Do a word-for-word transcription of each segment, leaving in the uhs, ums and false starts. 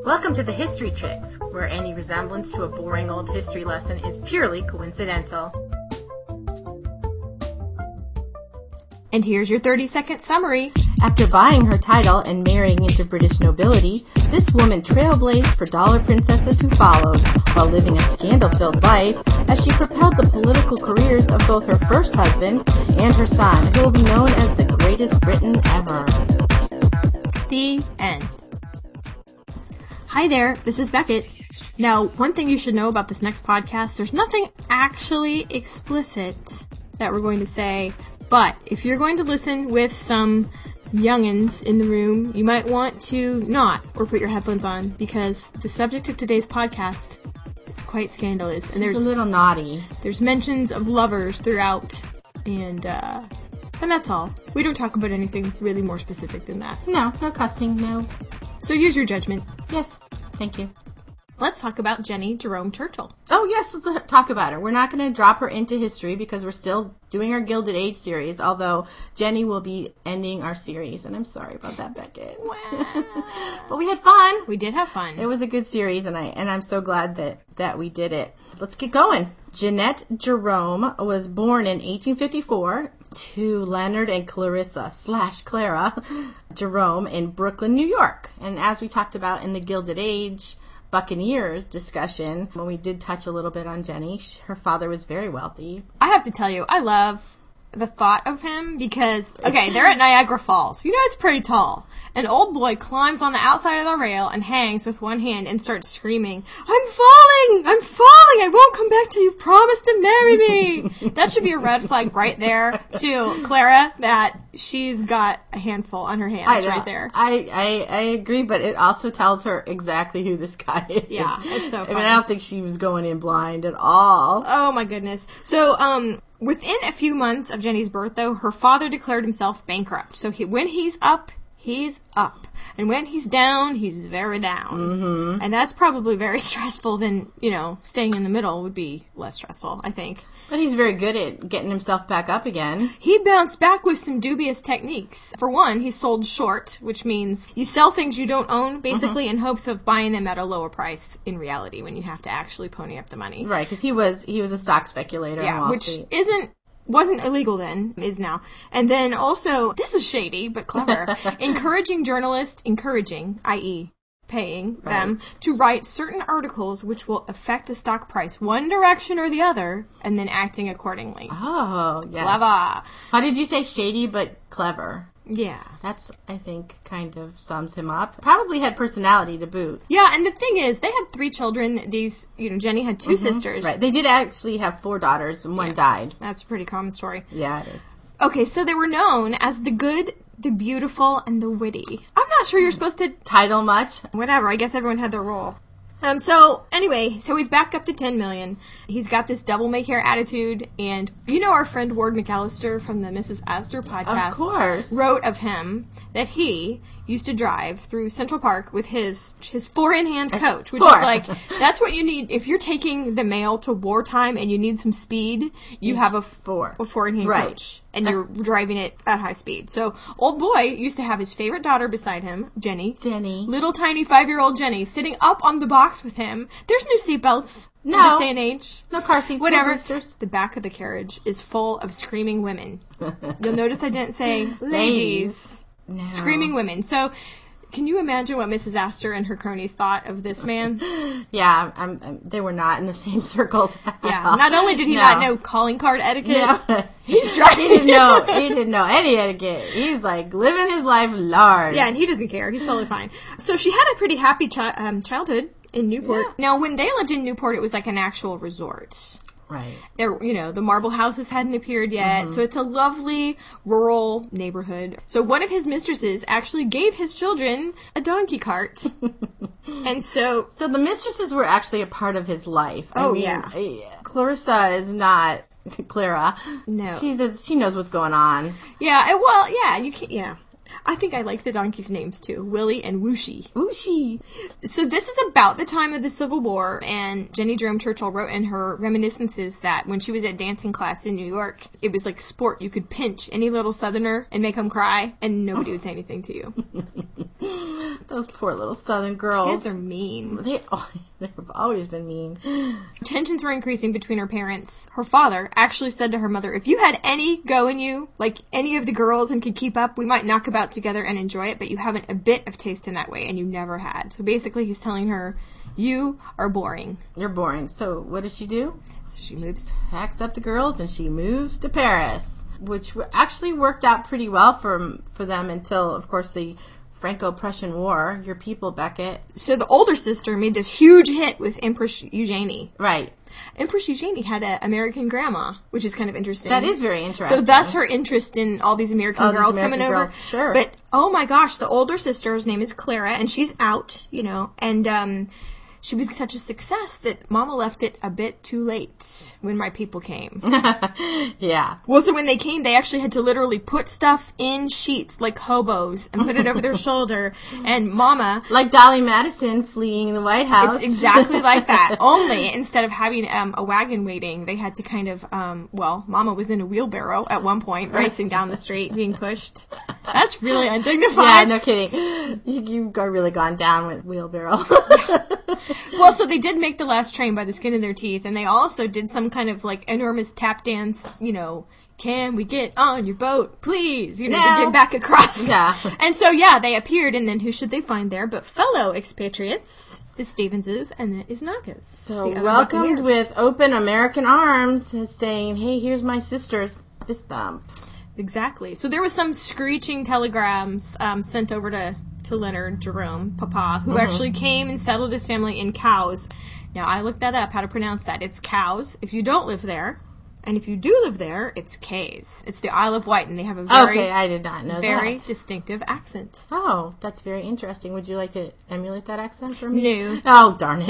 Welcome to the History Tricks, where any resemblance to a boring old history lesson is purely coincidental. And here's your thirty-second summary. After buying her title and marrying into British nobility, this woman trailblazed for dollar princesses who followed, while living a scandal-filled life as she propelled the political careers of both her first husband and her son, who will be known as the greatest Briton ever. The end. Hi there, this is Beckett. Now, one thing you should know about this next podcast, there's nothing actually explicit that we're going to say, but if you're going to listen with some youngins in the room, you might want to not, or put your headphones on, because the subject of today's podcast is quite scandalous. And there's a little naughty. There's mentions of lovers throughout, and, uh, and that's all. We don't talk about anything really more specific than that. No, no cussing, no. So use your judgment. Yes, thank you. Let's talk about Jenny Jerome Churchill. Oh, yes, let's talk about her. We're not going to drop her into history because we're still doing our Gilded Age series, although Jenny will be ending our series, and I'm sorry about that, Beckett. Wow. But we had fun. We did have fun. It was a good series, and, I, and I'm so glad that, that we did it. Let's get going. Jeanette Jerome was born in eighteen fifty-four to Leonard and Clarissa slash Clara Jerome in Brooklyn, New York. And as we talked about in the Gilded Age Buccaneers discussion, when we did touch a little bit on Jenny, her father was very wealthy. I have to tell you, I love the thought of him because, okay, they're at Niagara Falls. You know it's pretty tall. An old boy climbs on the outside of the rail and hangs with one hand and starts screaming, "I'm falling! I'm falling! I won't come back till you've promised to marry me!" That should be a red flag right there to Clara that she's got a handful on her hands right there. I, I, I agree, but it also tells her exactly who this guy is. Yeah, it's so funny. I mean, I don't think she was going in blind at all. Oh my goodness. So, um... within a few months of Jenny's birth, though, her father declared himself bankrupt. So he, when he's up, he's up. And when he's down, he's very down. Mm-hmm. And that's probably very stressful than, you know, staying in the middle would be less stressful, I think. But he's very good at getting himself back up again. He bounced back with some dubious techniques. For one, he sold short, which means you sell things you don't own, basically, mm-hmm. in hopes of buying them at a lower price in reality when you have to actually pony up the money. Right, because he was he was a stock speculator yeah, on Wall which Street. isn't wasn't illegal then, is now. And then also, this is shady, but clever, encouraging journalists, encouraging, that is paying right. them, to write certain articles which will affect a stock price one direction or the other, and then acting accordingly. Oh, yes. Clever. How did you say shady but clever? Yeah. That's, I think, kind of sums him up. Probably had personality to boot. Yeah, and the thing is, they had three children. These, you know, Jenny had two mm-hmm. sisters. Right. They did actually have four daughters, and one yeah. died. That's a pretty common story. Yeah, it is. Okay, so they were known as the good, the beautiful, and the witty. I'm not sure you're supposed to... title much? Whatever, I guess everyone had their role. Um, so, anyway, so he's back up to ten million. He's got this devil may care attitude, and you know our friend Ward McAllister from the Missus Astor podcast of course. wrote of him that he used to drive through Central Park with his his four-in-hand coach, which Four. is like, that's what you need. If you're taking the mail to wartime and you need some speed, you have a, four. a four-in-hand right. coach, and you're driving it at high speed. So, old boy used to have his favorite daughter beside him, Jenny. Jenny. Little tiny five-year-old Jenny sitting up on the box with him. There's no seatbelts no. in this day and age. No car seats. Whatever. No boosters. The back of the carriage is full of screaming women. You'll notice I didn't say ladies. ladies. No. Screaming women. So, can you imagine what Missus Astor and her cronies thought of this man? Yeah, I'm, I'm, they were not in the same circles. Yeah. Not only did he no. not know calling card etiquette, no. he's driving. He didn't know. He didn't know any etiquette. He's like living his life large. Yeah, and he doesn't care. He's totally fine. So she had a pretty happy chi- um, childhood in Newport. Yeah. Now, when they lived in Newport, it was like an actual resort. Right. There, you know, the marble houses hadn't appeared yet, mm-hmm. so it's a lovely rural neighborhood. So one of his mistresses actually gave his children a donkey cart. And so... So the mistresses were actually a part of his life. Oh, I mean, yeah. Clarissa is not... Clara. No. She's a, she knows what's going on. Yeah, well, yeah, you can't... Yeah. I think I like the donkeys' names too. Willie and Wooshie. Wooshie. So this is about the time of the Civil War, and Jenny Jerome Churchill wrote in her reminiscences that when she was at dancing class in New York, it was like sport. You could pinch any little Southerner and make them cry, and nobody would say anything to you. Those poor little Southern girls. Kids are mean. They, oh, they've always been mean. Tensions were increasing between her parents. Her father actually said to her mother, if you had any go in you, like any of the girls, and could keep up, we might knock about together and enjoy it, but you haven't a bit of taste in that way, and you never had. So basically he's telling her, you are boring. You're boring. So what does she do? So she moves. Packs up the girls and she moves to Paris, which actually worked out pretty well for, for them until, of course, the Franco-Prussian War. Your people, Beckett. So the older sister made this huge hit with Empress Eugenie. Right. Empress Eugenie had an American grandma, which is kind of interesting. That is very interesting. So thus her interest in all these American all girls these American coming girls. over. Sure. But, oh my gosh, the older sister's name is Clara, and she's out, you know, and um, she was such a success that Mama left it a bit too late when my people came. Yeah. Well, so when they came, they actually had to literally put stuff in sheets like hobos and put it over their shoulder. And Mama... Like Dolly Madison fleeing the White House. It's exactly like that. Only instead of having um, a wagon waiting, they had to kind of, um, well, Mama was in a wheelbarrow at one point, racing down the street, being pushed. That's really undignified. Yeah, no kidding. You, you've really gone down with wheelbarrow. Well, so they did make the last train by the skin of their teeth, and they also did some kind of, like, enormous tap dance, you know, can we get on your boat, please, you know, No. to get back across. Yeah. And so, yeah, they appeared, and then who should they find there but fellow expatriates, the Stevenses and the Isnakas. So the other welcomed Buccaneers. with open American arms, saying, hey, here's my sister's fist thump. Exactly. So there was some screeching telegrams um, sent over to, to Leonard Jerome, Papa, who mm-hmm. actually came and settled his family in Cowes. Now, I looked that up, how to pronounce that. It's Cowes if you don't live there. And if you do live there, it's K's. It's the Isle of Wight, and they have a very, okay, I did not know very that. distinctive accent. Oh, that's very interesting. Would you like to emulate that accent for me? No. Oh, darn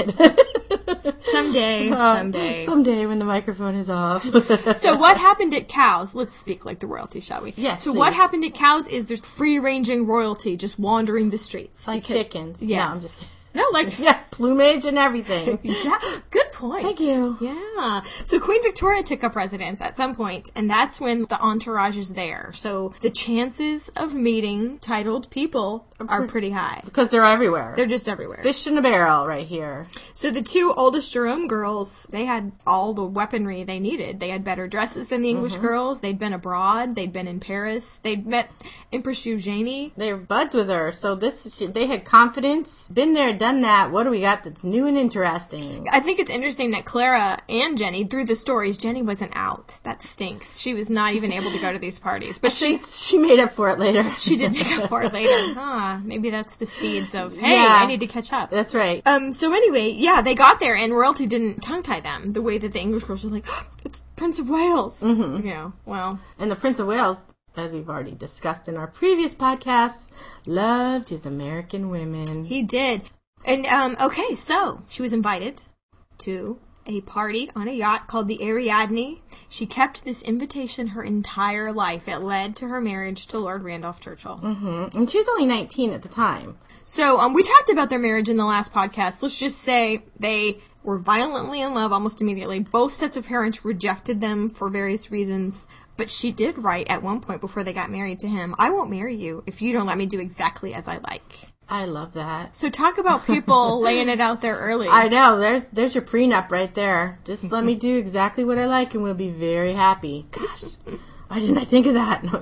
it. Someday, Uh, someday. Someday when the microphone is off. So what happened at Cowes? Let's speak like the royalty, shall we? Yes, So please. what happened at Cowes is there's free-ranging royalty just wandering the streets. Like Because- chickens. Yes. No, I'm just No, like... yeah, plumage and everything. Exactly. Good point. Thank you. Yeah. So Queen Victoria took up residence at some point, and that's when the entourage is there. So the chances of meeting titled people are pretty high. Because they're everywhere. They're just everywhere. Fish in a barrel right here. So the two oldest Jerome girls, they had all the weaponry they needed. They had better dresses than the English Mm-hmm. girls. They'd been abroad. They'd been in Paris. They'd met Empress Eugenie. They were buds with her, so this they had confidence. Been there, done that. What do we got that's new and interesting? I think it's interesting that Clara and Jenny, through the stories, Jenny wasn't out. That stinks. She was not even able to go to these parties. But she She made up for it later. she did make up for it later. Huh, maybe that's the seeds of, hey, Yeah. I need to catch up. That's right. Um, so anyway, yeah, they got there, and royalty didn't tongue-tie them the way that the English girls were like, oh, it's Prince of Wales. Mm-hmm. You know, well. And the Prince of Wales, as we've already discussed in our previous podcasts, loved his American women. He did. And, um, okay, so she was invited to a party on a yacht called the Ariadne. She kept this invitation her entire life. It led to her marriage to Lord Randolph Churchill. Mm-hmm. And she was only nineteen at the time. So, um, we talked about their marriage in the last podcast. Let's just say they were violently in love almost immediately. Both sets of parents rejected them for various reasons. But she did write at one point before they got married to him, I won't marry you if you don't let me do exactly as I like. I love that. So talk about people laying it out there early. I know. There's there's your prenup right there. Just let me do exactly what I like and we'll be very happy. Gosh, why didn't I think of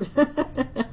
that?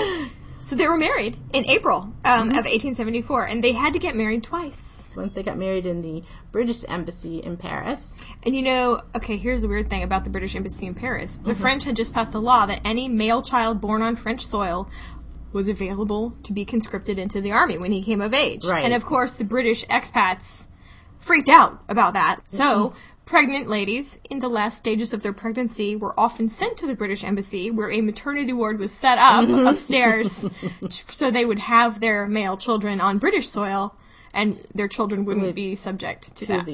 So they were married in April um, of eighteen seventy-four, and they had to get married twice. Once they got married in the British Embassy in Paris. And you know, okay, here's the weird thing about the British Embassy in Paris. The mm-hmm. French had just passed a law that any male child born on French soil was available to be conscripted into the army when he came of age. Right. And of course, the British expats freaked out about that. So, pregnant ladies in the last stages of their pregnancy were often sent to the British Embassy, where a maternity ward was set up upstairs so they would have their male children on British soil, and their children wouldn't Would, be subject to, to that. the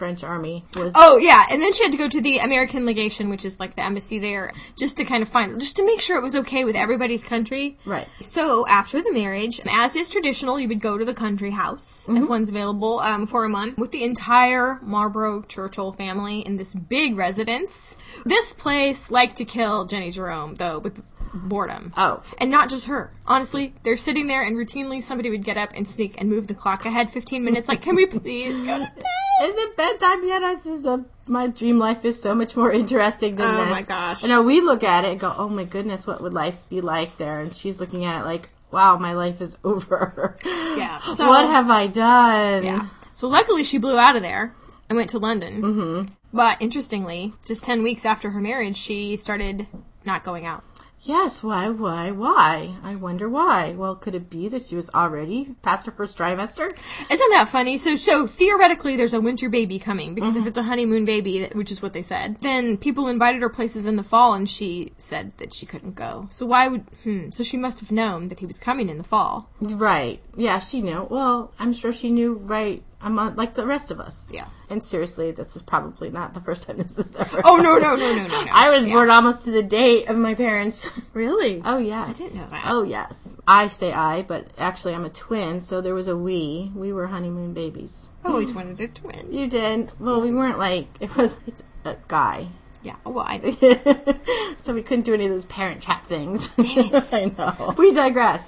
French army was... Oh, yeah. And then she had to go to the American legation, which is like the embassy there, just to kind of find, just to make sure it was okay with everybody's country. Right. So after the marriage, as is traditional, you would go to the country house, mm-hmm. if one's available, um, for a month, with the entire Marlborough Churchill family in this big residence. This place liked to kill Jenny Jerome, though, with boredom. Oh. And not just her. Honestly, they're sitting there and routinely somebody would get up and sneak and move the clock ahead fifteen minutes, like, can we please go to bed? Is it bedtime yet? I just, uh, my dream life is so much more interesting than oh this. Oh my gosh. You know, we look at it and go, oh my goodness, what would life be like there? And she's looking at it like, wow, my life is over. Yeah. So, what have I done? Yeah. So luckily she blew out of there and went to London. Mm-hmm. But interestingly, just ten weeks after her marriage, she started not going out. Yes, why, why, why? I wonder why. Well, could it be that she was already past her first trimester? Isn't that funny? So, so theoretically, there's a winter baby coming, because mm-hmm. if it's a honeymoon baby, which is what they said, then people invited her places in the fall, and she said that she couldn't go. So why would, hmm, so she must have known that he was coming in the fall. Right. Yeah, she knew. Well, I'm sure she knew right a month, like the rest of us. Yeah. And seriously, this is probably not the first time this has ever Oh, no, no, no, no, no, no. I was yeah. born almost to the date of my parents. Really? Oh, yes. I didn't know that. Oh, yes. I say I, but actually I'm a twin, so there was a we. We were honeymoon babies. I always wanted a twin. You did. Well, we weren't like, it was, it's a guy. Yeah, well, I So we couldn't do any of those parent trap things. Damn it. I know. We digress.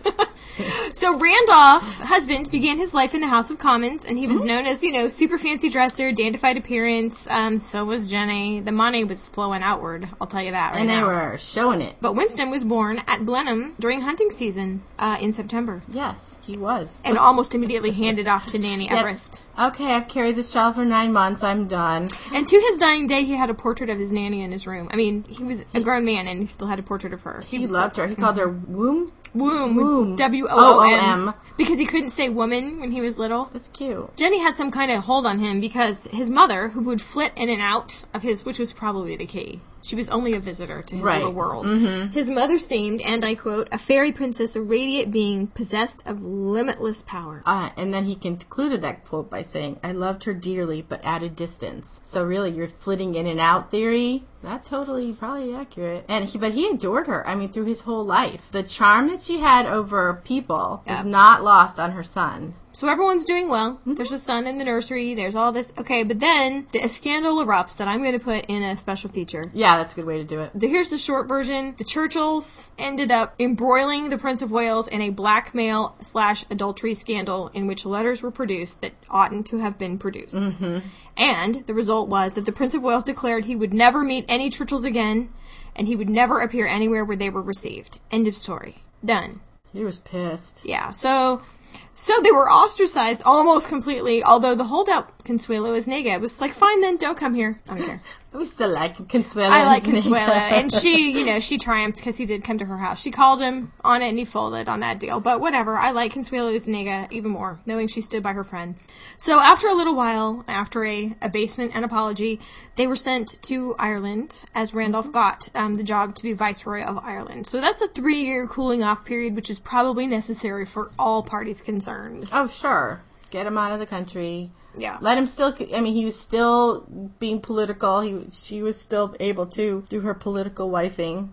So Randolph, husband, began his life in the House of Commons, and he was mm-hmm. known as, you know, super fancy dresser, dandified appearance. Um, so was Jenny. The money was flowing outward, I'll tell you that right And they now. were showing it. But Winston was born at Blenheim during hunting season uh, in September. Yes, he was. And almost immediately handed off to Nanny Yep. Everest. Okay, I've carried this child for nine months. I'm done. And to his dying day, he had a portrait of his nanny in his room. I mean, he was a grown man, and he still had a portrait of her. He, He, was loved her. He called her Womb. Womb. Womb. W O O M. O O M. Because he couldn't say woman when he was little. That's cute. Jenny had some kind of hold on him because his mother, who would flit in and out of his, which was probably the key. She was only a visitor to his Right. little world. Mm-hmm. His mother seemed, and I quote, a fairy princess, a radiant being possessed of limitless power. Uh, and then he concluded that quote by saying, I loved her dearly, but at a distance. So really, your flitting in and out theory, that's totally probably accurate. And he, but he adored her, I mean, through his whole life. The charm that she had over people Yep. is not lost on her son. So everyone's doing well. There's a son in the nursery. There's all this. Okay, but then the, a scandal erupts that I'm going to put in a special feature. Yeah, that's a good way to do it. The, here's the short version. The Churchills ended up embroiling the Prince of Wales in a blackmail slash adultery scandal in which letters were produced that oughtn't to have been produced. Mm-hmm. And the result was that the Prince of Wales declared he would never meet any Churchills again, and he would never appear anywhere where they were received. End of story. Done. He was pissed. Yeah, so... So they were ostracized almost completely, although the holdout Consuelo Isnega was like, fine then, don't come here. I don't care. We still like Consuelo. I like Consuelo. And she, you know, she triumphed because he did come to her house. She called him on it and he folded on that deal. But whatever. I like Consuelo Isnega even more, knowing she stood by her friend. So after a little while, after a abasement and apology, they were sent to Ireland as Randolph got um, the job to be Viceroy of Ireland. So that's a three-year cooling off period, which is probably necessary for all parties concerned. Oh, sure. Get him out of the country. Yeah. Let him still, I mean, he was still being political. He, she was still able to do her political wifing.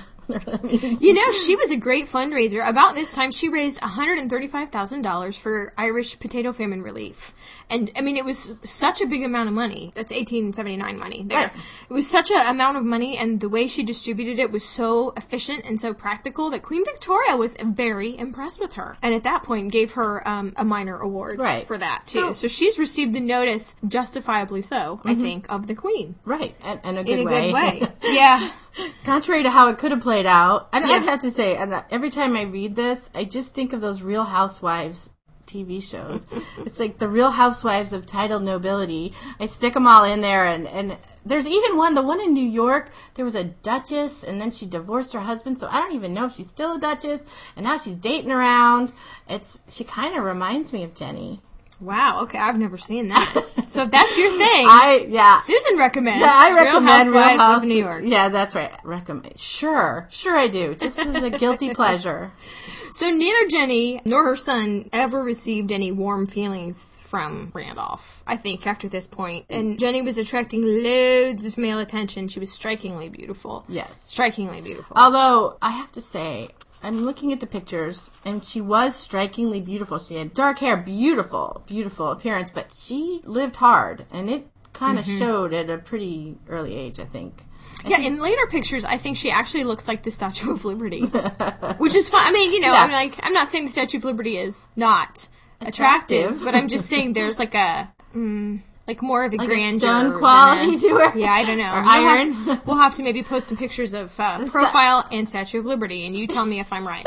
You know, she was a great fundraiser. About this time, she raised one hundred thirty-five thousand dollars for Irish potato famine relief. And, I mean, it was such a big amount of money. That's eighteen seventy-nine money there. Right. It was such an amount of money, and the way she distributed it was so efficient and so practical that Queen Victoria was very impressed with her. And at that point, gave her um, a minor award right. for that, too. So, so she's received the notice, justifiably so, mm-hmm. I think, of the Queen. Right. And, and a good In a way. good way. Yeah. Contrary to how it could have played out. And Yeah. I have to say, and every time I read this, I just think of those Real Housewives T V shows. It's like the Real Housewives of titled nobility. I stick them all in there, and, and there's even one, the one in New York, there was a duchess, and then she divorced her husband, so I don't even know if she's still a duchess, and now she's dating around. It's She kind of reminds me of Jenny. Wow, okay, I've never seen that. So if that's your thing, I yeah. Susan recommends Yeah, I Real recommend Real Housewives House of New York. Yeah, that's right. Recommend. Sure, sure I do. Just as a guilty pleasure. So neither Jenny nor her son ever received any warm feelings from Randolph, I think, after this point. And Jenny was attracting loads of male attention. She was strikingly beautiful. Yes. Strikingly beautiful. Although, I have to say, I'm looking at the pictures, and she was strikingly beautiful. She had dark hair, beautiful, beautiful appearance, but she lived hard, and it kind of mm-hmm. showed at a pretty early age, I think. I yeah, think... in later pictures, I think she actually looks like the Statue of Liberty, which is fine. I mean, you know, yeah. I'm like, I'm not saying the Statue of Liberty is not attractive, attractive. But I'm just saying there's like a, mm, like more of a like grandeur, a stone quality a, to her. Yeah, I don't know. Or we'll iron. Have, we'll have to maybe post some pictures of uh, profile and Statue of Liberty, and you tell me if I'm right.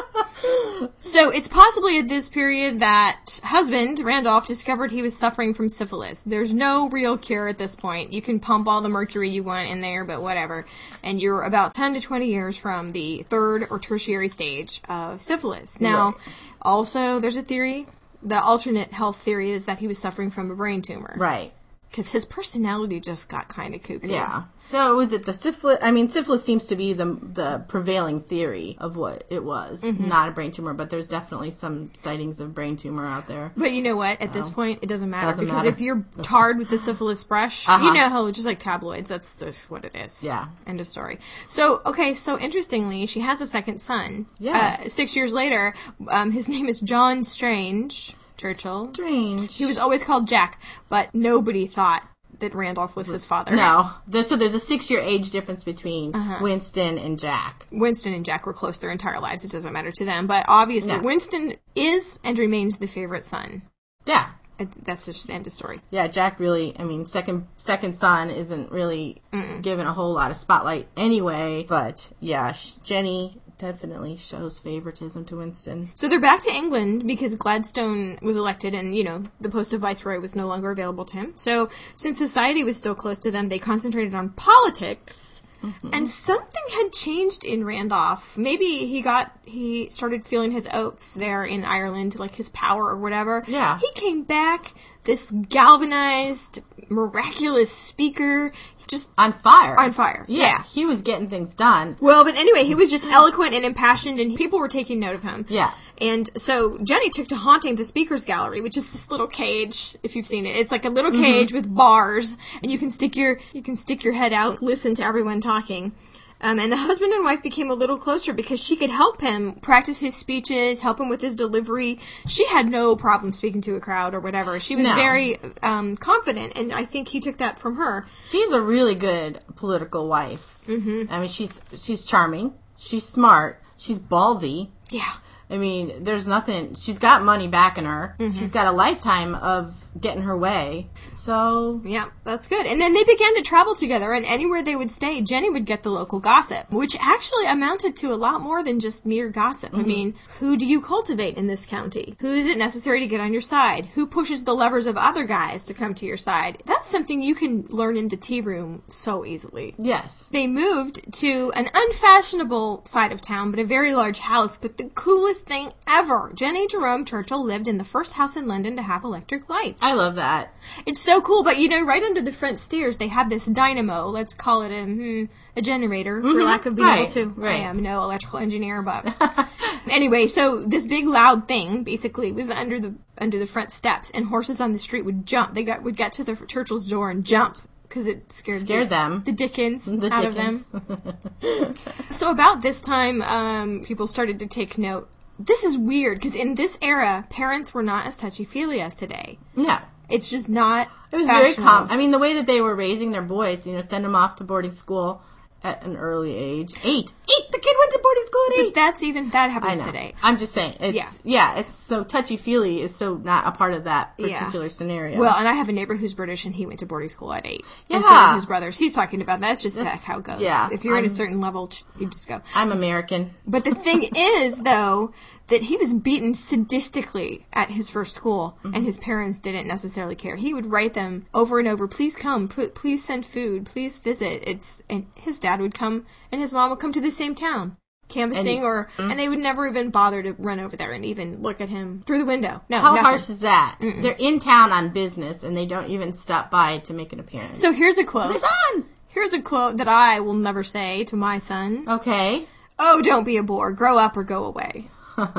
So it's possibly at this period that husband, Randolph, discovered he was suffering from syphilis. There's no real cure at this point. You can pump all the mercury you want in there, but whatever. And you're about ten to twenty years from the third or tertiary stage of syphilis. Now, right. also, there's a theory. The alternate health theory is that he was suffering from a brain tumor. Right. Because his personality just got kind of kooky. Yeah. So was it the syphilis? I mean, syphilis seems to be the the prevailing theory of what it was, mm-hmm. not a brain tumor. But there's definitely some sightings of brain tumor out there. But you know what? At this point, it doesn't matter doesn't because matter. if you're tarred with the syphilis brush, uh-huh. you know how just like tabloids, that's just what it is. Yeah. End of story. So okay. So interestingly, she has a second son. Yes. Uh, six years later, um, his name is John Strange Churchill. Strange. He was always called Jack, but nobody thought that Randolph was his father. No. There's, so there's a six-year age difference between uh-huh. Winston and Jack. Winston and Jack were close their entire lives. It doesn't matter to them. But obviously, no. Winston is and remains the favorite son. Yeah. It, that's just the end of story. Yeah, Jack really, I mean, second second son isn't really Mm-mm. given a whole lot of spotlight anyway. But, yeah, Jenny definitely shows favoritism to Winston. So they're back to England because Gladstone was elected and, you know, the post of viceroy was no longer available to him. So since society was still close to them, they concentrated on politics. Mm-hmm. And something had changed in Randolph. Maybe he got, he started feeling his oats there in Ireland, like his power or whatever. Yeah. He came back, this galvanized, miraculous speaker, just on fire. On fire. Yeah, yeah. He was getting things done. Well, but anyway, he was just eloquent and impassioned, and people were taking note of him. Yeah. And so Jenny took to haunting the speakers gallery, which is this little cage, if you've seen it. It's like a little cage mm-hmm. with bars, and you can stick your you can stick your head out, listen to everyone talking. Um, and the husband and wife became a little closer because she could help him practice his speeches, help him with his delivery. She had no problem speaking to a crowd or whatever. She was no. very um, confident, and I think he took that from her. She's a really good political wife. Mm-hmm. I mean, she's she's charming. She's smart. She's ballsy. Yeah. I mean, there's nothing. She's got money backing her. Mm-hmm. She's got a lifetime of getting her way. So yeah, that's good. And then they began to travel together, and anywhere they would stay, Jenny would get the local gossip, which actually amounted to a lot more than just mere gossip. Mm-hmm. I mean, who do you cultivate in this county? Who is it necessary to get on your side? Who pushes the levers of other guys to come to your side? That's something you can learn in the tea room so easily. Yes. They moved to an unfashionable side of town, but a very large house, but the coolest thing ever. Jenny Jerome Churchill lived in the first house in London to have electric lights. I love that. It's so cool, but you know, right under the front stairs, they had this dynamo. Let's call it a, hmm, a generator, mm-hmm. for lack of being right. able to. Right. I am no electrical engineer, but anyway, so this big loud thing basically was under the under the front steps, and horses on the street would jump. They got would get to the Churchill's door and jump because it scared, scared the, them, the Dickens the out Dickens. of them. So about this time, um, people started to take note. This is weird because in this era, parents were not as touchy-feely as today. No. It's just not It was very calm. I mean, the way that they were raising their boys, you know, send them off to boarding school at an early age. Eight. Eight! The kid went to boarding school at eight! But that's even, that happens I know. today. I'm just saying. It's, yeah. yeah, it's so touchy-feely is so not a part of that particular yeah. scenario. Well, and I have a neighbor who's British, and he went to boarding school at eight. Yeah. And so did his brothers. He's talking about that. That's just That's, how it goes. Yeah. If you're I'm, at a certain level, you just go. I'm American. But the thing is, though, that he was beaten sadistically at his first school, mm-hmm. and his parents didn't necessarily care. He would write them over and over, please come, p- please send food, please visit. It's and his dad would come, and his mom would come to the same town. canvassing, And- or and they would never even bother to run over there and even look at him through the window. No, How nothing. harsh is that? Mm-mm. They're in town on business, and they don't even stop by to make an appearance. So here's a quote. There's on. Here's a quote that I will never say to my son. Okay. Oh, don't be a bore. Grow up or go away.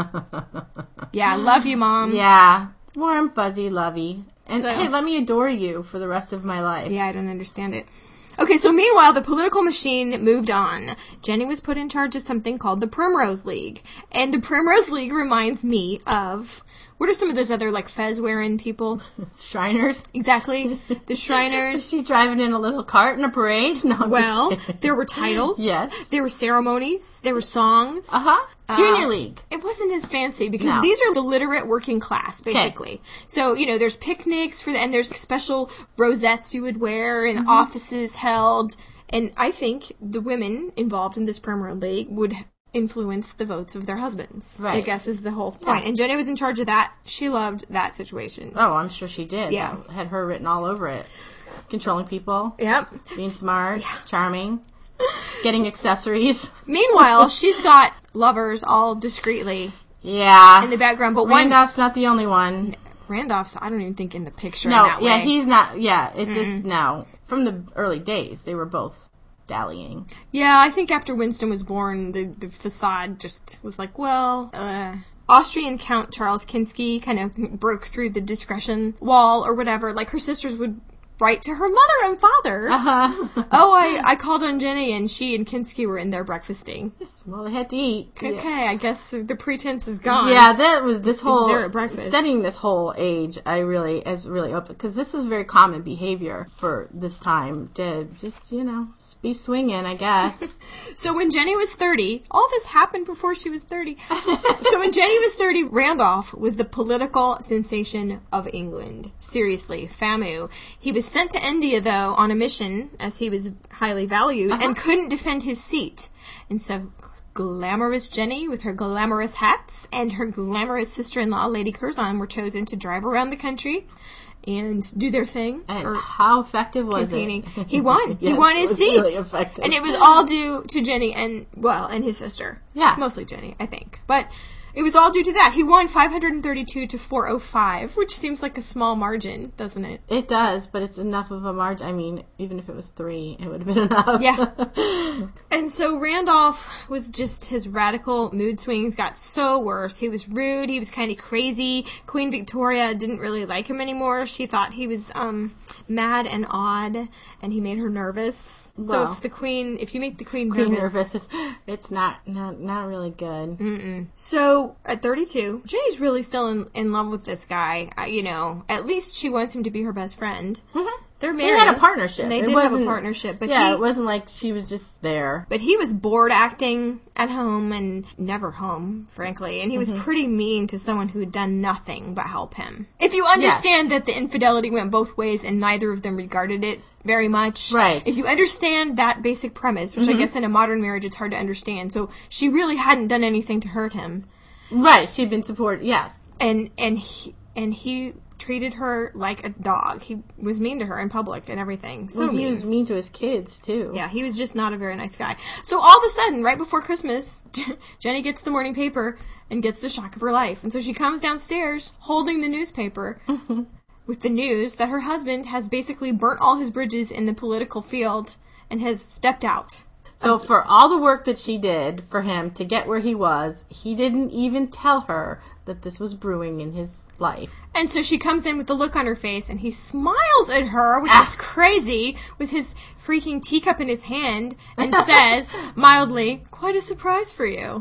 Yeah, love you, Mom. Yeah. Warm, fuzzy, lovey. And So- hey, let me adore you for the rest of my life. Yeah, I don't understand it. Okay, so meanwhile, the political machine moved on. Jenny was put in charge of something called the Primrose League. And the Primrose League reminds me of... What are some of those other, like, fez-wearing people? Shriners. Exactly. The Shriners. She's driving in a little cart in a parade. No, I'm Well, just kidding. there were titles. Yes. There were ceremonies. There were songs. Uh-huh. Junior Uh, League. It wasn't as fancy because No. these are the literate working class, basically. So, you know, there's picnics for the, and there's special rosettes you would wear and Mm-hmm. offices held. And I think the women involved in this Primrose League would influence the votes of their husbands. I Right. guess is the whole point. Yeah. And Jenny was in charge of that. She loved that situation. Oh, I'm sure she did. Yeah. That had her written all over it. Controlling people. Yep. Being smart. Charming. Getting accessories. Meanwhile, she's got lovers all discreetly Yeah. in the background, but one Randolph's not the only one. Randolph's, I don't even think in the picture No, in that yeah, way. he's not. Yeah, it just, no. From the early days, they were both dallying. Yeah, I think after Winston was born, the, the facade just was like, well, uh... Austrian Count Charles Kinsky kind of broke through the discretion wall or whatever. Like, her sisters would write to her mother and father. Uh-huh. Oh, I, I called on Jenny, and she and Kinsky were in there breakfasting. Yes, well, they had to eat. Okay, I guess the pretense is gone. Yeah, that was this whole there at breakfast. studying this whole age. I really is really open because this was very common behavior for this time to just you know be swinging. I guess. So when Jenny was thirty, all this happened before she was thirty. So when Jenny was thirty, Randolph was the political sensation of England. Seriously, FAMU. He was sent to India, though, on a mission, as he was highly valued, Uh-huh. and couldn't defend his seat. And so glamorous Jenny, with her glamorous hats, and her glamorous sister-in-law, Lady Curzon, were chosen to drive around the country and do their thing. And or how effective was campaigning. it? He won. he Yes, won it his was seat. really effective. And it was all due to Jenny and, well, and his sister. Yeah. Mostly Jenny, I think. But it was all due to that. He won five hundred thirty-two to four oh five, which seems like a small margin, doesn't it? It does, but it's enough of a margin. I mean, even if it was three, it would have been enough. Yeah. And so Randolph was just, his radical mood swings got so worse. He was rude. He was kind of crazy. Queen Victoria didn't really like him anymore. She thought he was um, mad and odd, and he made her nervous. So Well. if the queen, if you make the queen, Queen nervous, nervous. It's, it's not, not not really good. Mm-mm. So at thirty-two, Jenny's really still in, in love with this guy. Uh, you know, at least she wants him to be her best friend. Mm-hmm. They're They married. had a partnership. And they It did have a wasn't- partnership, but yeah, he, it wasn't like she was just there. But he was bored acting at home and never home, frankly. And he was Mm-hmm. pretty mean to someone who had done nothing but help him. If you understand that the infidelity went both ways and neither of them regarded it very much. Right. If you understand that basic premise, which Mm-hmm. I guess in a modern marriage it's hard to understand. So she really hadn't done anything to hurt him. Right, she'd been supported, yes. And, and he, and he treated her like a dog. He was mean to her in public and everything. So Well, he mean. was mean to his kids, too. Yeah, he was just not a very nice guy. So all of a sudden, right before Christmas, Jenny gets the morning paper and gets the shock of her life. And so she comes downstairs holding the newspaper with the news that her husband has basically burnt all his bridges in the political field and has stepped out. So for all the work that she did for him to get where he was, he didn't even tell her that this was brewing in his life. And so she comes in with the look on her face, and he smiles at her, which Ah. is crazy, with his freaking teacup in his hand, and says, mildly, quite a surprise for you.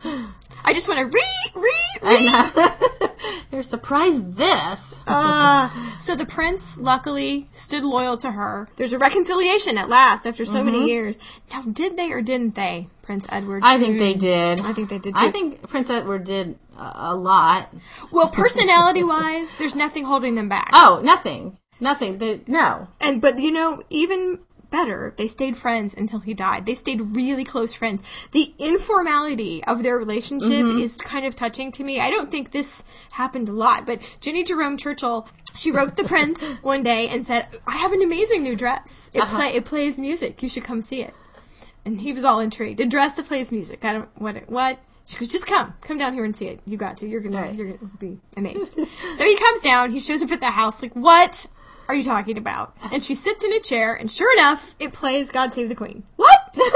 I just want to read, read, read. And, uh, you're surprised this. Uh, so the prince, luckily, stood loyal to her. There's a reconciliation at last after so Mm-hmm. many years. Now, did they or didn't they, Prince Edward? I think they did. I think they did, too. I think Prince Edward did a, a lot. Well, personality-wise, there's nothing holding them back. Oh, nothing. Nothing. They, no. And but you know, even better, they stayed friends until he died. They stayed really close friends. The informality of their relationship Mm-hmm. is kind of touching to me. I don't think this happened a lot, but Jenny Jerome Churchill, she wrote the prince one day and said, "I have an amazing new dress. It Uh-huh. play it plays music. You should come see it." And he was all intrigued. A dress that plays music. I don't, what, what? She goes, just come. Come down here and see it. You got to. You're gonna, right. you're gonna be amazed. So he comes down. He shows up at the house like, what are you talking about? And she sits in a chair, and sure enough, it plays God Save the Queen. What?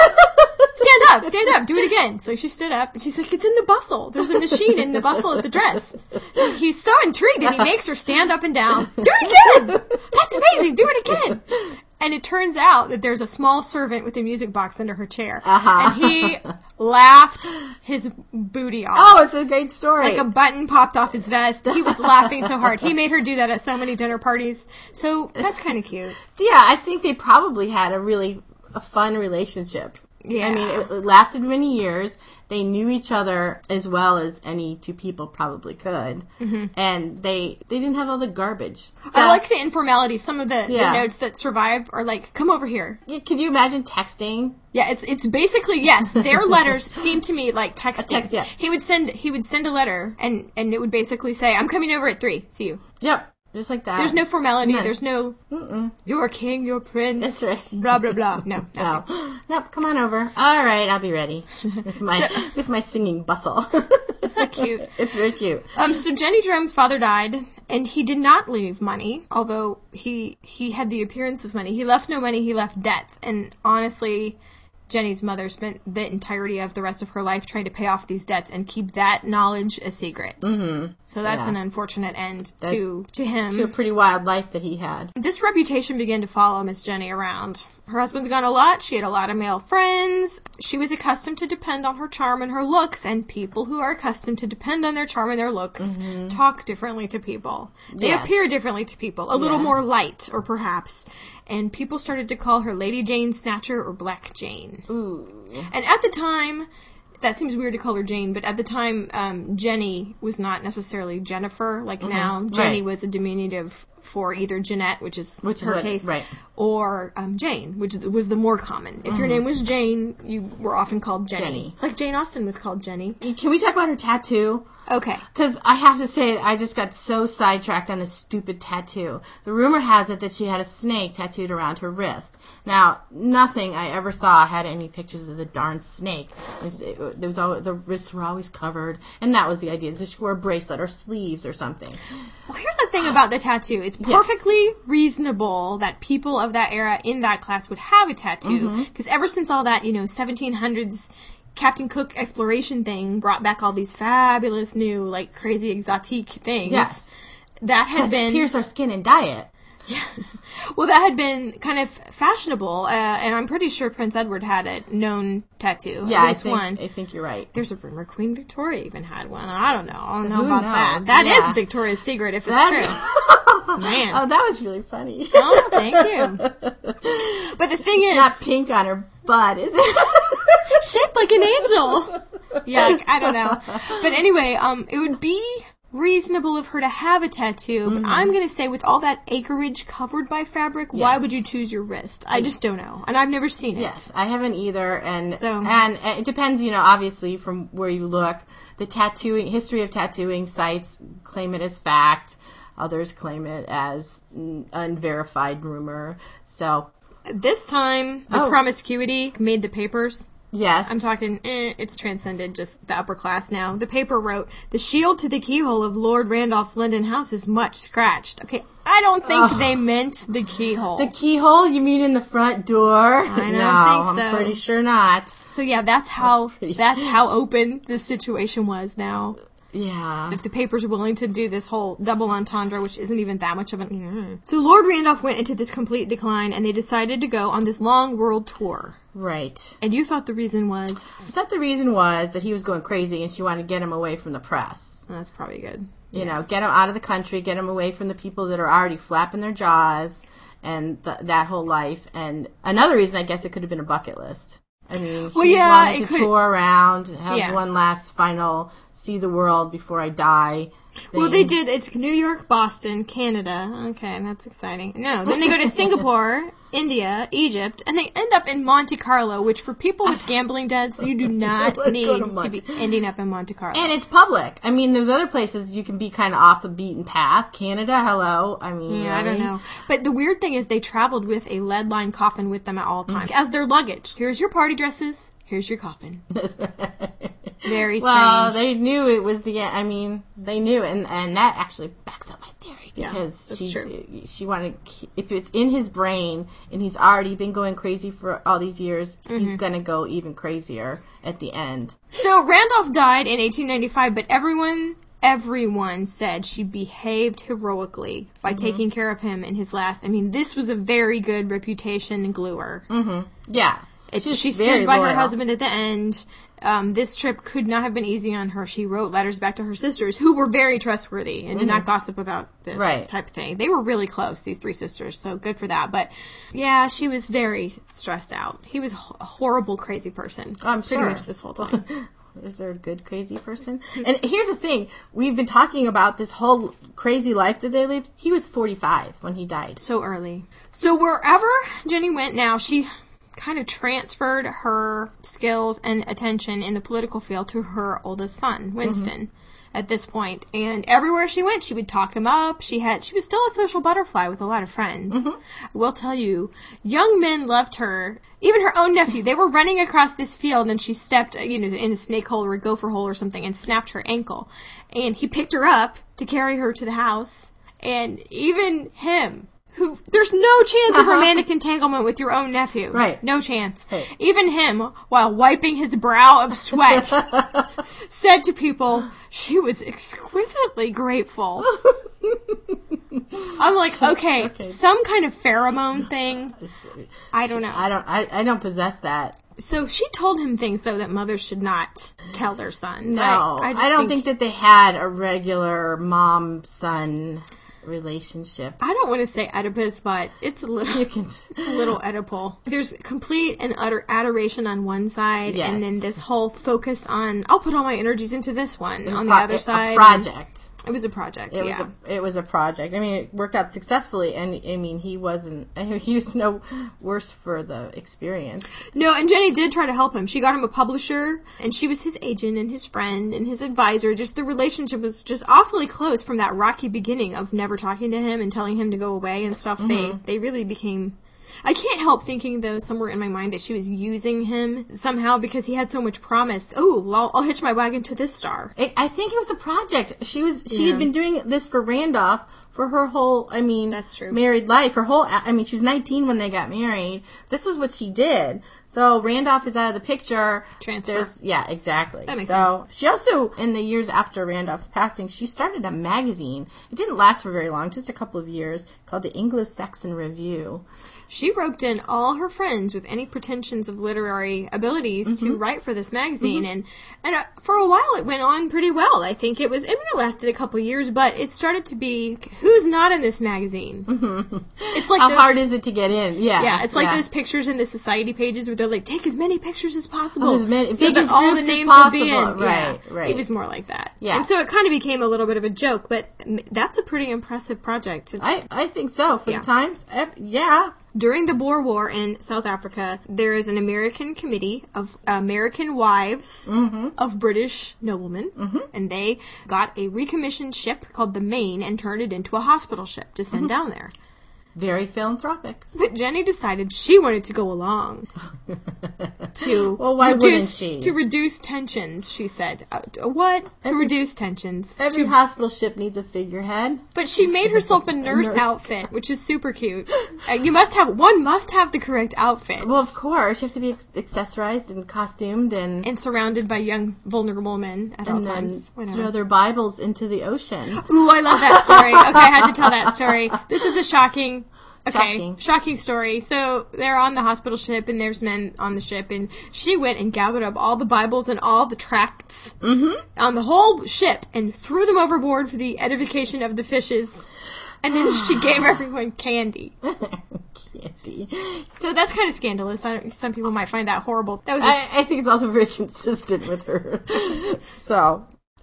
Stand up, stand up, do it again. So she stood up, and she's like, it's in the bustle. There's a machine in the bustle of the dress. And he's so intrigued, and he makes her stand up and down. Do it again! That's amazing, do it again! And it turns out that there's a small servant with a music box under her chair. Uh-huh. And he laughed his booty off. Oh, it's a great story. Like a button popped off his vest. He was laughing so hard. He made her do that at so many dinner parties. So that's kind of cute. Yeah, I think they probably had a really a fun relationship. Yeah. I mean, it lasted many years. They knew each other as well as any two people probably could. Mm-hmm. And they they didn't have all the garbage. I uh, like the informality. Some of the, yeah. the notes that survive are like, come over here. Yeah, can you imagine texting? Yeah, it's it's basically, yes, their letters seem to me like texting. A text, yeah. He would send he would send a letter, and, and it would basically say, I'm coming over at three. See you. Yep. Just like that. There's no formality. None. There's no, Mm-mm. you're king, you're prince, That's right. blah, blah, blah. No. No. Nope, come on over. All right, I'll be ready. With my so, with my singing bustle. It's so cute. It's very cute. Um, so Jenny Jerome's father died, and he did not leave money, although he he had the appearance of money. He left no money, he left debts. And honestly, Jenny's mother spent the entirety of the rest of her life trying to pay off these debts and keep that knowledge a secret. Mm-hmm. So that's yeah. an unfortunate end that, to to him. To a pretty wild life that he had. This reputation began to follow Miss Jenny around. Her husband's gone a lot. She had a lot of male friends. She was accustomed to depend on her charm and her looks, and people who are accustomed to depend on their charm and their looks mm-hmm. talk differently to people. They yes. appear differently to people, a yes. little more light, or perhaps. And people started to call her Lady Jane Snatcher or Black Jane. Ooh. And at the time, that seems weird to call her Jane, but at the time, um, Jenny was not necessarily Jennifer. Like mm-hmm. now, Jenny right. was a diminutive for either Jeanette, which is which her is what, case, right. or um, Jane, which was the more common. If mm-hmm. your name was Jane, you were often called Jenny. Jenny. Like Jane Austen was called Jenny. Can we talk about her tattoo? Okay. Because I have to say, I just got so sidetracked on this stupid tattoo. The rumor has it that she had a snake tattooed around her wrist. Now, nothing I ever saw had any pictures of the darn snake. It was, it, there was always, the wrists were always covered, and that was the idea. So she wore a bracelet or sleeves or something. Well, here's the thing about the tattoo. It's perfectly yes. reasonable that people of that era in that class would have a tattoo. Because mm-hmm. ever since all that, you know, seventeen hundreds Captain Cook exploration thing brought back all these fabulous new, like, crazy exotique things. Yes. That had Let's been... pierce our skin and dye it. Yeah. Well, that had been kind of fashionable, uh, and I'm pretty sure Prince Edward had a known tattoo. Yeah, at least I think, one. I think you're right. There's a rumor Queen Victoria even had one. I don't know. I don't know Who about knows? that. That yeah. is Victoria's Secret if it's That's... true. Man. Oh, that was really funny. Oh, thank you. But the thing is... Not pink on her butt, is it? Shaped like an angel. Yuck, I don't know. But anyway, um, it would be reasonable of her to have a tattoo, but mm-hmm. I'm going to say with all that acreage covered by fabric, yes. why would you choose your wrist? I just don't know. And I've never seen it. Yes, I haven't either. And so, and it depends, you know, obviously from where you look. The tattooing, history of tattooing sites claim it as fact. Others claim it as unverified rumor. So this time, the oh. promiscuity made the papers. Yes. I'm talking, eh, it's transcended just the upper class now. The paper wrote, the shield to the keyhole of Lord Randolph's London house is much scratched. Okay, I don't think Ugh. they meant the keyhole. The keyhole? You mean in the front door? I don't no, think so. I'm pretty sure not. So yeah, that's how, that's, that's how open this situation was now. Yeah. If the papers are willing to do this whole double entendre, which isn't even that much of an... Mm. So Lord Randolph went into this complete decline, and they decided to go on this long world tour. Right. And you thought the reason was... I thought the reason was that he was going crazy, and she wanted to get him away from the press. That's probably good. You yeah. know, get him out of the country, get him away from the people that are already flapping their jaws, and th- that whole life. And another reason, I guess, it could have been a bucket list. I mean, well, he yeah, wanted to could... tour around, have yeah. one last final see the world before I die Well, they did. It's New York, Boston, Canada. Okay, that's exciting. No, then they go to Singapore, India, Egypt, and they end up in Monte Carlo, which for people with gambling debts, you do not Let's need go to, to Monte- be ending up in Monte Carlo. And it's public. I mean, there's other places you can be kind of off the beaten path. Canada, hello. I mean, Yeah, I don't really? know. But the weird thing is they traveled with a lead-lined coffin with them at all times as their luggage. Here's your party dresses. Here's your coffin. Very strange. Well, they knew it was the. I mean, they knew, and and that actually backs up my theory Yeah, because that's she true. she wanted, if it's in his brain and he's already been going crazy for all these years, Mm-hmm. he's gonna go even crazier at the end. So Randolph died in eighteen ninety-five, but everyone, everyone said she behaved heroically by Mm-hmm. taking care of him in his last. I mean, this was a very good reputation gluer. Yeah, It's, She's she very stood by loyal. her husband at the end. Um, this trip could not have been easy on her. She wrote letters back to her sisters, who were very trustworthy and did not gossip about this Right. type of thing. They were really close, these three sisters, so good for that. But, yeah, she was very stressed out. He was a horrible, crazy person. I'm pretty sure. much this whole time. Is there a good crazy person? And here's the thing: we've been talking about this whole crazy life that they lived. He was forty-five when he died. So early. So wherever Jenny went now, she kind of transferred her skills and attention in the political field to her oldest son, Winston, at this point. And everywhere she went, she would talk him up. She had, she was still a social butterfly with a lot of friends. I will tell you, young men loved her. Even her own nephew. They were running across this field and she stepped, you know, in a snake hole or a gopher hole or something and snapped her ankle. And he picked her up to carry her to the house. And even him, who, there's no chance of romantic entanglement with your own nephew. Right. No chance. Hey. Even him, while wiping his brow of sweat, said to people, she was exquisitely grateful. I'm like, okay, Okay. some kind of pheromone thing. I don't know. I don't. I, I don't possess that. So she told him things, though, that mothers should not tell their sons. No, I, I, I, just don't think, that they had a regular mom-son relationship. I don't want to say Oedipus, but it's a little, You can. it's a little Oedipal. There's complete and utter adoration on one side, Yes. and then this whole focus on, I'll put all my energies into this one on the Pro- other side. A project. It was a project, It yeah. was a, it was a project. I mean, it worked out successfully, and I mean, he wasn't. He was no worse for the experience. No, and Jenny did try to help him. She got him a publisher, and she was his agent and his friend and his advisor. Just the relationship was just awfully close from that rocky beginning of never talking to him and telling him to go away and stuff. They they really became. I can't help thinking, though, somewhere in my mind that she was using him somehow because he had so much promise. Oh, I'll, I'll hitch my wagon to this star. It, I think it was a project. She was. She Yeah. had been doing this for Randolph for her whole. I mean, That's true. Married life. Her whole. I mean, she was nineteen when they got married. This is what she did. So Randolph is out of the picture. Transfer. There's, yeah, exactly. That makes so sense. She also, in the years after Randolph's passing, she started a magazine. It didn't last for very long, just a couple of years, called the Anglo-Saxon Review. She roped in all her friends with any pretensions of literary abilities to write for this magazine, and and uh, for a while it went on pretty well. I think it was. I mean, it lasted a couple years, but it started to be who's not in this magazine. It's like How those, hard is it to get in? Yeah. yeah, it's like yeah. those pictures in the society pages where they're like, take as many pictures as possible, As many- so that biggest all the groups as names would be in. possible. Yeah. Right, right. It was more like that. Yeah. And so it kind of became a little bit of a joke, but m- that's a pretty impressive project. To, I, I think so. For Yeah. the times, eh, yeah. During the Boer War in South Africa, there is an American committee of American wives of British noblemen, and they got a recommissioned ship called the Maine and turned it into a hospital ship to send down there. Very philanthropic. But Jenny decided she wanted to go along to Well, why reduce wouldn't she? to reduce tensions. She said, uh, "What to reduce tensions?" Every To- hospital ship needs a figurehead. But she made herself a nurse outfit, which is super cute. Uh, you must have one must have the correct outfit. Well, of course, you have to be ex- accessorized and costumed and, And surrounded by young, vulnerable men at all and then times. Whatever. throw their Bibles into the ocean. Ooh, I love that story. Okay, I had to tell that story. This is a shocking, okay, Shocking. shocking story. So they're on the hospital ship, and there's men on the ship, and she went and gathered up all the Bibles and all the tracts on the whole ship and threw them overboard for the edification of the fishes. And then she gave everyone candy. Candy. So that's kind of scandalous. I don't, some people might find that horrible. That was a I, I think it's also very consistent with her. So,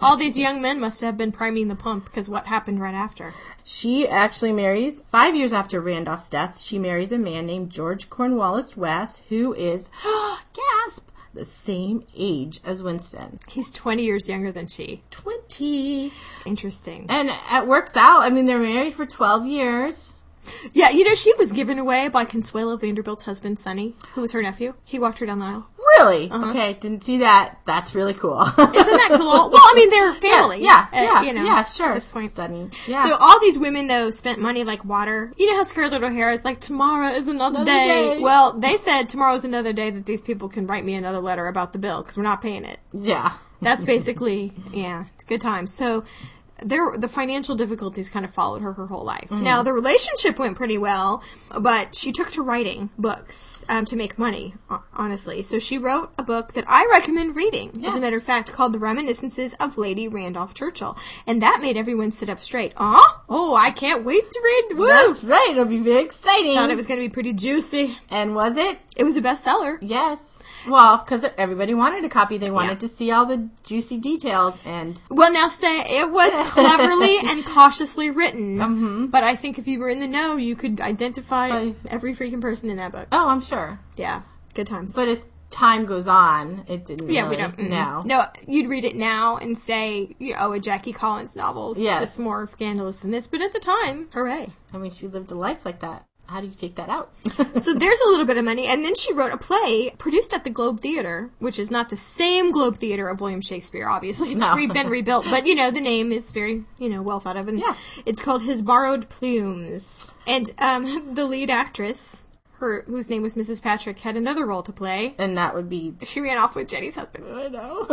All these young men must have been priming the pump, because what happened right after? She actually marries, five years after Randolph's death, she marries a man named George Cornwallis West, who is, gasp, the same age as Winston. He's twenty years younger than she. twenty. Interesting. And it works out. I mean, they're married for twelve years. Yeah, you know, she was given away by Consuelo Vanderbilt's husband, Sonny, who was her nephew. He walked her down the aisle. Really? Uh-huh. Okay, didn't see that. That's really cool. Isn't that cool? Well, I mean, they're family. Yeah, yeah, uh, yeah, you know, yeah, sure. At this point. Stunning. Yeah. So all these women, though, spent money like water. You know how Scarlett O'Hara is like, tomorrow is another, Another day. day. Well, they said tomorrow is another day that these people can write me another letter about the bill, because we're not paying it. Yeah. That's basically, yeah, it's a good time. So there, the financial difficulties kind of followed her her whole life. Mm-hmm. Now, the relationship went pretty well, but she took to writing books um, to make money, honestly. So she wrote a book that I recommend reading, Yeah. as a matter of fact, called The Reminiscences of Lady Randolph Churchill. And that made everyone sit up straight. Uh? Oh, I can't wait to read. Woo! That's right. It'll be very exciting. Thought it was going to be pretty juicy. And was it? It was a bestseller. Yes. Well, because everybody wanted a copy. They wanted Yeah. to see all the juicy details. And Well, now say it was cleverly and cautiously written, Mhm. but I think if you were in the know, you could identify I- every freaking person in that book. oh, I'm sure. Yeah, good times. But as time goes on, it didn't yeah, really. we don't. mm, No. No, you'd read it now and say, you oh, a Jackie Collins novel is Yes. just more scandalous than this. But at the time, hooray. I mean, she lived a life like that. How do you take that out? So there's a little bit of money. And then she wrote a play produced at the Globe Theater, which is not the same Globe Theater of William Shakespeare, obviously. It's No. re- been rebuilt. But, you know, the name is very, you know, well thought of. And Yeah. it's called His Borrowed Plumes. And um, the lead actress, her whose name was Missus Patrick, had another role to play. And that would be. She ran off with Jenny's husband. I know.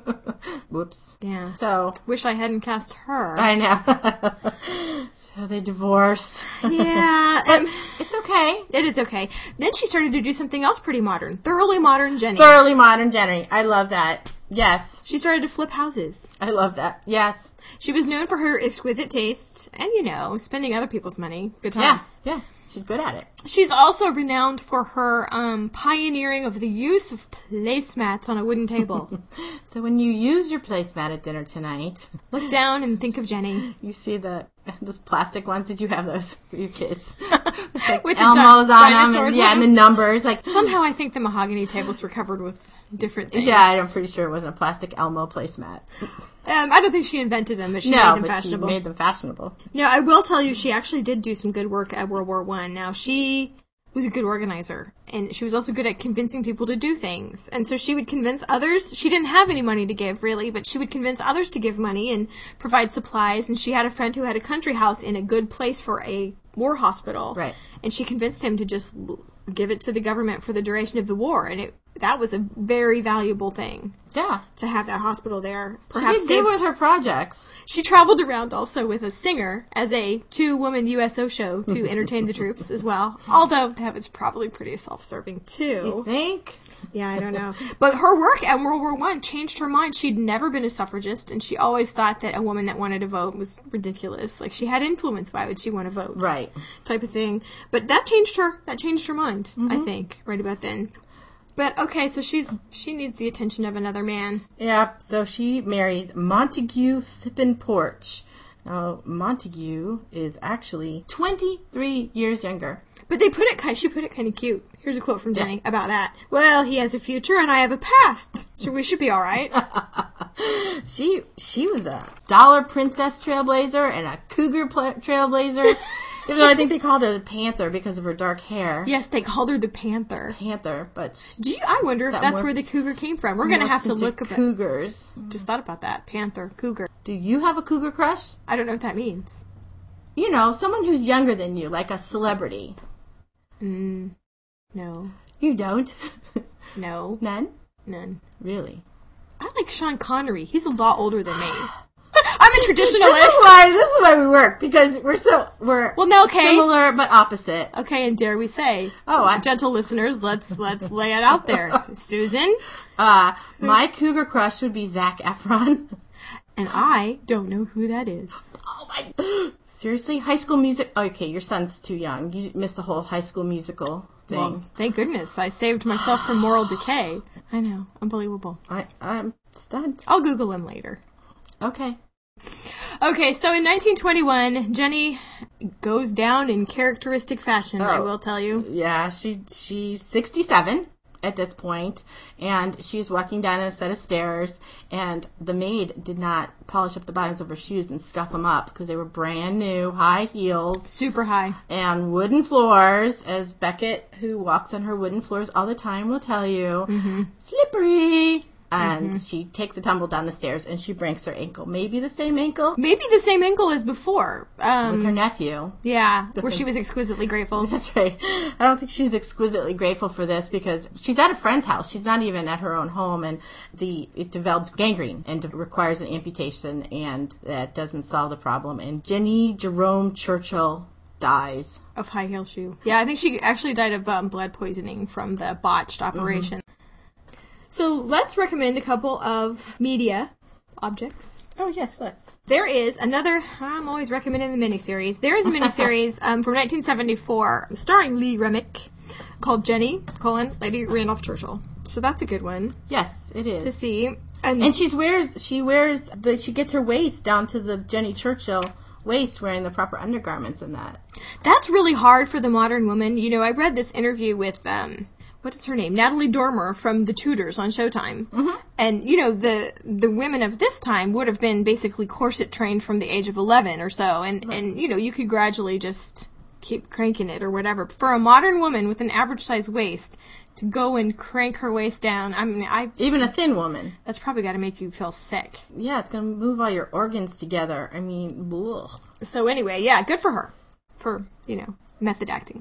Whoops. Yeah. So. Wish I hadn't cast her. I know. So they divorced. Yeah. But um, it's okay. it is okay. Then she started to do something else pretty modern. Thoroughly modern Jenny. Thoroughly modern Jenny. I love that. Yes. She started to flip houses. I love that. Yes. She was known for her exquisite taste and, you know, spending other people's money. Good Yeah. times. Yeah. She's good at it. She's also renowned for her um, pioneering of the use of placemats on a wooden table. So when you use your placemat at dinner tonight, Look down and think of Jenny. you see the those plastic ones. Did you have those for your kids? Like With the Elmos di- on them, dinosaurs and, yeah, on and the them. numbers. Like Somehow I think the mahogany tables were covered with different things. yeah, I'm pretty sure it wasn't a plastic Elmo placemat. Um, I don't think she invented them, but she No, made them but she fashionable. made them fashionable. Now, I will tell you, she actually did do some good work at World War One. Now, she was a good organizer, and she was also good at convincing people to do things. And so she would convince others. She didn't have any money to give, really, but she would convince others to give money and provide supplies. And she had a friend who had a country house in a good place for a war hospital. Right. And she convinced him to just l- give it to the government for the duration of the war. And it that was a very valuable thing. Yeah. To have that hospital there. She Perhaps did good saves- with her projects. She traveled around also with a singer as a two-woman U S O show to entertain the troops as well. Although that was probably pretty self-serving You too. think? Yeah, I don't know. But her work at World War One changed her mind. She'd never been a suffragist, and she always thought that a woman that wanted to vote was ridiculous. Like, she had influence. Why would she want to vote? Right. Type of thing. But that changed her. That changed her mind, I think, right about then. But, okay, so she's she needs the attention of another man. Yeah, so she marries Montague Phippen Porch. Now, Montague is actually twenty-three years younger. But they put it kind. She put it kind of cute. Here's a quote from Jenny about that. Well, he has a future and I have a past, so we should be all right. She she was a dollar princess trailblazer and a cougar pla trailblazer. Even though I think they called her the Panther because of her dark hair. Yes, they called her the Panther. Panther, but Do you? I wonder if That that's more- where the cougar came from. We're gonna have to into look up. cougars. Just thought about that. Panther, cougar. Do you have a cougar crush? I don't know what that means. You know, someone who's younger than you, like a celebrity. Mm, no, You don't? no, None? none. Really? I like Sean Connery. He's a lot older than me. I'm a This is traditionalist. why this is why we work, because we're so we're Well, no, okay. similar but opposite. Okay, and dare we say, Oh, I, gentle listeners, let's let's lay it out there. Susan uh, my cougar crush would be Zac Efron. and I don't know who that is. Oh my! Seriously, High School Music. Okay, your son's too young. You missed the whole High School Musical thing. Well, thank goodness I saved myself from moral decay. I know, unbelievable. I I'm stunned. I'll Google him later. Okay. Okay, so in nineteen twenty-one, Jenny goes down in characteristic fashion, oh, I will tell you. Yeah, she she's sixty-seven at this point, and she's walking down a set of stairs, and the maid did not polish up the bottoms of her shoes and scuff them up because they were brand new, high heels. Super high. And wooden floors, as Beckett, who walks on her wooden floors all the time, will tell you. Mm-hmm. Slippery. And mm-hmm. she takes a tumble down the stairs, and she breaks her ankle. Maybe the same ankle? Maybe the same ankle as before. Um, With her nephew. Yeah, where she was exquisitely grateful. That's right. I don't think she's exquisitely grateful for this, because she's at a friend's house. She's not even at her own home, and the it develops gangrene and requires an amputation, and that doesn't solve the problem. And Jenny Jerome Churchill dies. Of high heel shoe. Yeah, I think she actually died of um, blood poisoning from the botched operation. Mm-hmm. So let's recommend a couple of media objects. Oh, yes, let's. There is another, I'm always recommending the miniseries. There is a miniseries um, from nineteen seventy-four starring Lee Remick called Jenny, colon, Lady Randolph Churchill. So that's a good one. Yes, it is. To see. And, and she's wears, she wears, the, she gets her waist down to the Jenny Churchill waist, wearing the proper undergarments and that. That's really hard for the modern woman. You know, I read this interview with, um... what is her name? Natalie Dormer from The Tudors on Showtime. Mm-hmm. And, you know, the the women of this time would have been basically corset trained from the age of eleven or so. And, right. and you know, you could gradually just keep cranking it or whatever. But for a modern woman with an average size waist to go and crank her waist down, I mean, I... Even a thin woman. That's probably got to make you feel sick. Yeah, it's going to move all your organs together. I mean, ugh. So anyway, yeah, good for her. For, you know... method acting.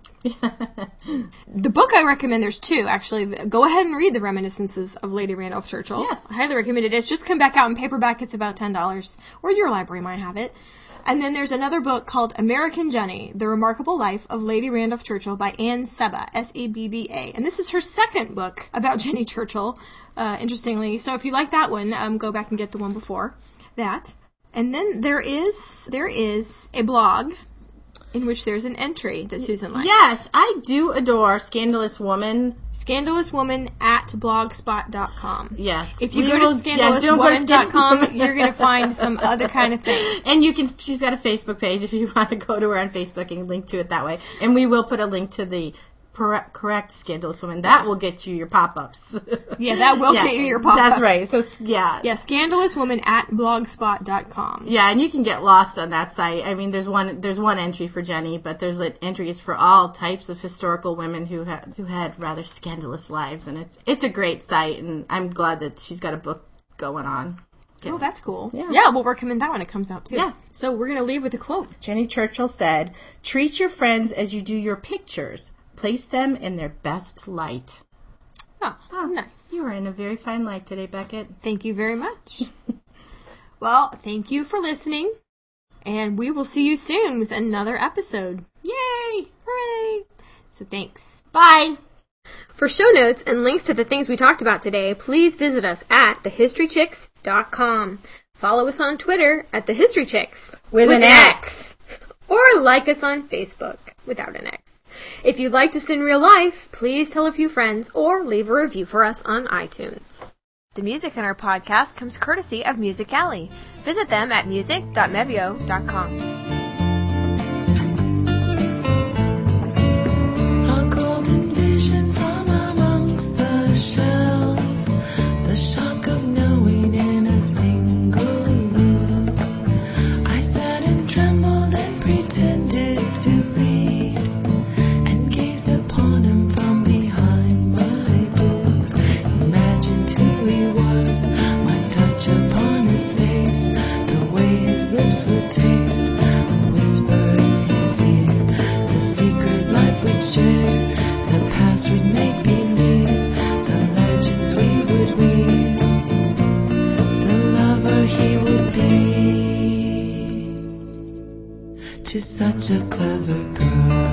The book I recommend, there's two, actually. Go ahead and read The Reminiscences of Lady Randolph Churchill. Yes. I highly recommend it. It's just come back out in paperback. It's about ten dollars. Or your library might have it. And then there's another book called American Jenny, The Remarkable Life of Lady Randolph Churchill by Anne Seba, S E B B A. And this is her second book about Jenny Churchill, uh, interestingly. So if you like that one, um, go back and get the one before that. And then there is there is a blog in which there's an entry that Susan likes. Yes, I do adore Scandalous Woman. Scandalous Woman at blogspot dot com. Yes. If you we go will, to scandalous woman dot com, yes, you're going to find some other kind of thing. And you can, she's got a Facebook page if you want to go to her on Facebook and link to it that way. And we will put a link to the correct, correct Scandalous Woman. That will get you your pop-ups. Yeah, that will yeah, get you your pop-ups. That's right. So, yeah. Yeah, Scandalous Woman at blogspot dot com. Yeah, and you can get lost on that site. I mean, there's one there's one entry for Jenny, but there's like entries for all types of historical women who had who had rather scandalous lives, and it's it's a great site, and I'm glad that she's got a book going on. Get oh, that's cool. Yeah. yeah, we'll recommend that when it comes out, too. Yeah. So we're going to leave with a quote. Jenny Churchill said, "Treat your friends as you do your pictures. Place them in their best light." Oh, oh, nice. You are in a very fine light today, Beckett. Thank you very much. Well, thank you for listening, and we will see you soon with another episode. Yay! Hooray! So thanks. Bye! For show notes and links to the things we talked about today, please visit us at the history chicks dot com. Follow us on Twitter at TheHistoryChicks with, with an X. X. Or like us on Facebook without an X. If you'd like us in real life, please tell a few friends or leave a review for us on iTunes. The music in our podcast comes courtesy of Music Alley. Visit them at music dot mevio dot com. A golden vision from amongst the shells, the shock of knowing in a single look. I sat and trembled and pretended to read, and gazed upon him from behind my book. Imagined who he was, my touch upon his face, the way his lips would taste, and whisper in his ear the secret life we'd share, the past we'd make believe, the legends we would weave, the lover he would be to such a clever girl.